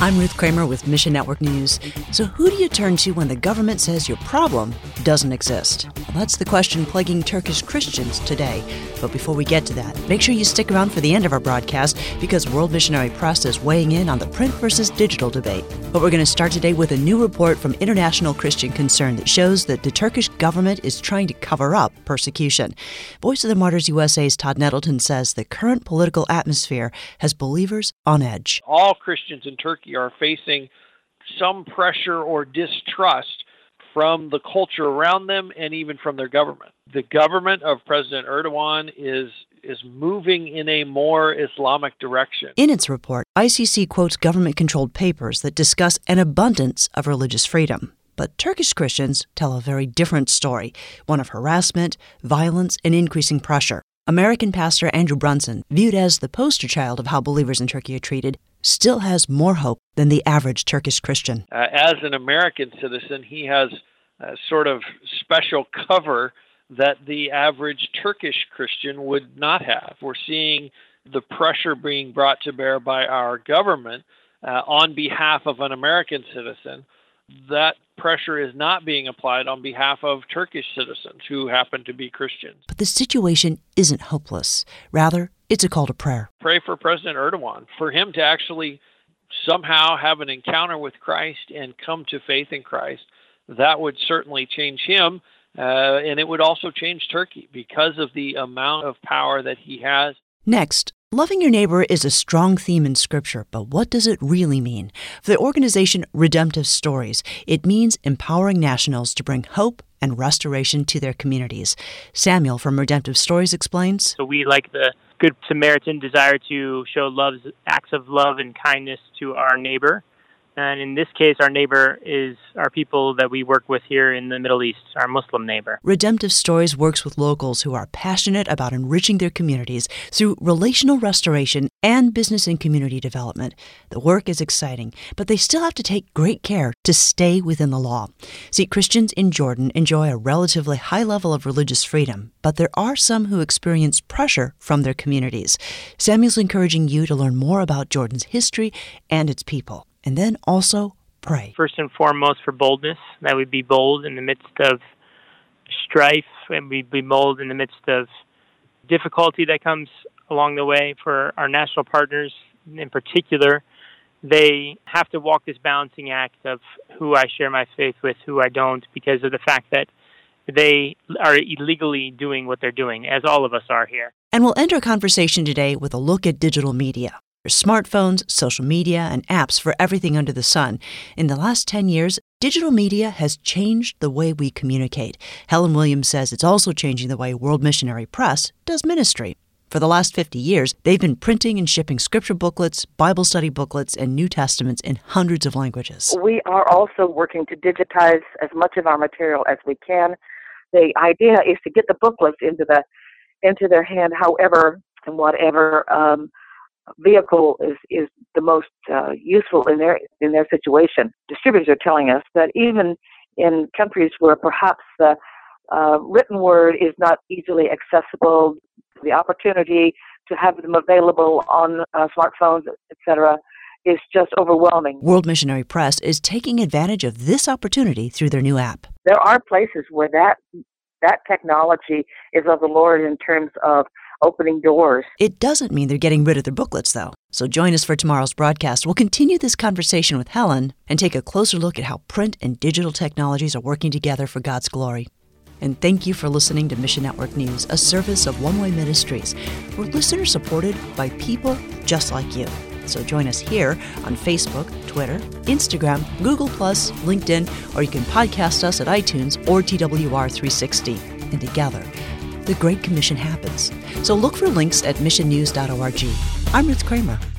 I'm Ruth Kramer with Mission Network News. So who do you turn to when the government says your problem doesn't exist? Well, that's the question plaguing Turkish Christians today. But before we get to that, make sure you stick around for the end of our broadcast because World Missionary Press is weighing in on the print versus digital debate. But we're going to start today with a new report from International Christian Concern that shows that the Turkish government is trying to cover up persecution. Voice of the Martyrs USA's Todd Nettleton says the current political atmosphere has believers on edge. All Christians in Turkey are facing some pressure or distrust from the culture around them and even from their government. The government of President Erdogan is moving in a more Islamic direction. In its report, ICC quotes government-controlled papers that discuss an abundance of religious freedom. But Turkish Christians tell a very different story, one of harassment, violence, and increasing pressure. American pastor Andrew Brunson, viewed as the poster child of how believers in Turkey are treated, still has more hope than the average Turkish Christian. As an American citizen, he has a sort of special cover that the average Turkish Christian would not have. We're seeing the pressure being brought to bear by our government on behalf of an American citizen. That pressure is not being applied on behalf of Turkish citizens who happen to be Christians. But the situation isn't hopeless. Rather, it's a call to prayer. Pray for President Erdogan, for him to actually somehow have an encounter with Christ and come to faith in Christ. That would certainly change him, and it would also change Turkey because of the amount of power that he has. Next, loving your neighbor is a strong theme in Scripture, but what does it really mean? For the organization Redemptive Stories, it means empowering nationals to bring hope and restoration to their communities. Samuel from Redemptive Stories explains. So we, like the Good Samaritan, desire to show acts of love and kindness to our neighbor. And in this case, our neighbor is our people that we work with here in the Middle East, our Muslim neighbor. Redemptive Stories works with locals who are passionate about enriching their communities through relational restoration and business and community development. The work is exciting, but they still have to take great care to stay within the law. See, Christians in Jordan enjoy a relatively high level of religious freedom, but there are some who experience pressure from their communities. Samuel's encouraging you to learn more about Jordan's history and its people. And then also pray. First and foremost, for boldness, that we be bold in the midst of strife, and we be bold in the midst of difficulty that comes along the way. For our national partners in particular, they have to walk this balancing act of who I share my faith with, who I don't, because of the fact that they are illegally doing what they're doing, as all of us are here. And we'll end our conversation today with a look at digital media. Smartphones, social media, and apps for everything under the sun. In the last 10 years, digital media has changed the way we communicate. Helen Williams says it's also changing the way World Missionary Press does ministry. For the last 50 years, they've been printing and shipping scripture booklets, Bible study booklets, and New Testaments in hundreds of languages. We are also working to digitize as much of our material as we can. The idea is to get the booklets into their hand, however and whatever vehicle is the most useful in their situation. Distributors are telling us that even in countries where perhaps the written word is not easily accessible, the opportunity to have them available on smartphones, etc., is just overwhelming. World Missionary Press is taking advantage of this opportunity through their new app. There are places where that technology is of the Lord in terms of opening doors. It doesn't mean they're getting rid of their booklets, though. So join us for tomorrow's broadcast. We'll continue this conversation with Helen and take a closer look at how print and digital technologies are working together for God's glory. And thank you for listening to Mission Network News, a service of One Way Ministries. We're listener supported by people just like you. So join us here on Facebook, Twitter, Instagram, Google+, LinkedIn, or you can podcast us at iTunes or TWR360. And together, the Great Commission happens. So look for links at missionnews.org. I'm Ruth Kramer.